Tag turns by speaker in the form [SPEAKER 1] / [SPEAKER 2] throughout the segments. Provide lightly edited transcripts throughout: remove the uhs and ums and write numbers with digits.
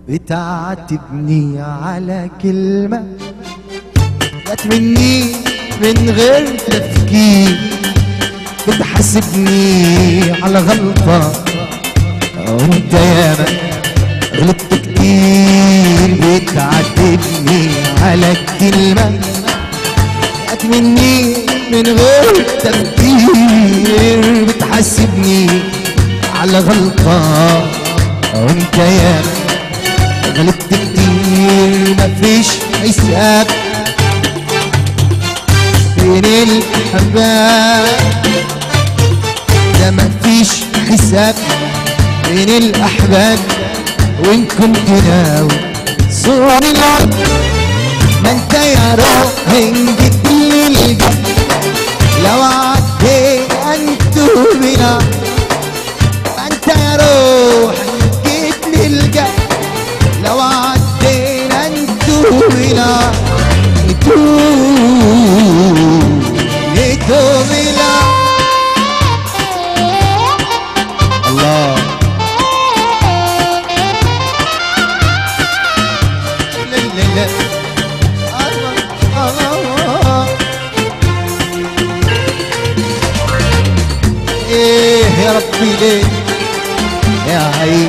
[SPEAKER 1] بتعاتبني على كلمة جت مني من غير تفكير، بتحاسبني على غلطة وانت ياما غلطت كتير. بتعاتبني على كلمة جت مني من غير تفكير، بتحاسبني على غلطة وانت ياما غلطت كتير. مفيش حساب بين الأحباب، ده مفيش حساب بين الأحباب، وإن كنت ناوي صون العرض ما انت يا روح جيت للجد. لو عديت انتو بنا ما انت يا روح جيت للجد. لو عدينا انتو بنا انتو بنا الله. لا لا لا ايه يا ربي ليه يا عين،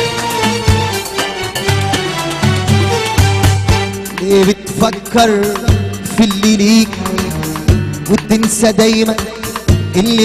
[SPEAKER 1] ليه بتفكر في اللي ليك وتنسى دايما اللي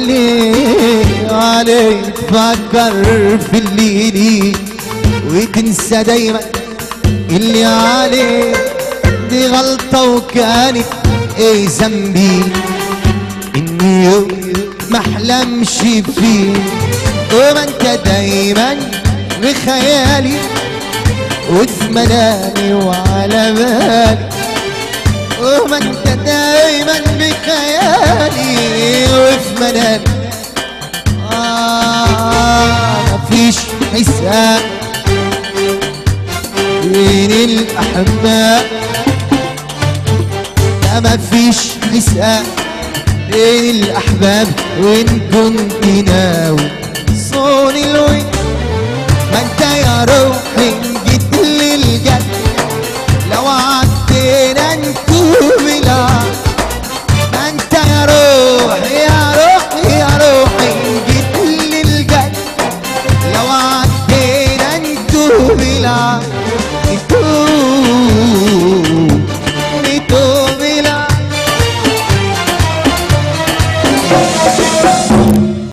[SPEAKER 1] عليك. بتفكر في اللي ليك وتنسى دايما اللي عليك. دي غلطة وكانت ايه ذنبي اني يوم محلمش فيه، وما انت دايما بخيالي وفي منامي وعلى بالي. وما انت دايما بخيالي وفي منامي. مفيش حساب بين الأحباب، لا مفيش حساب بين الأحباب، وإن كنت ناوي صون الوين ما انت يا روحي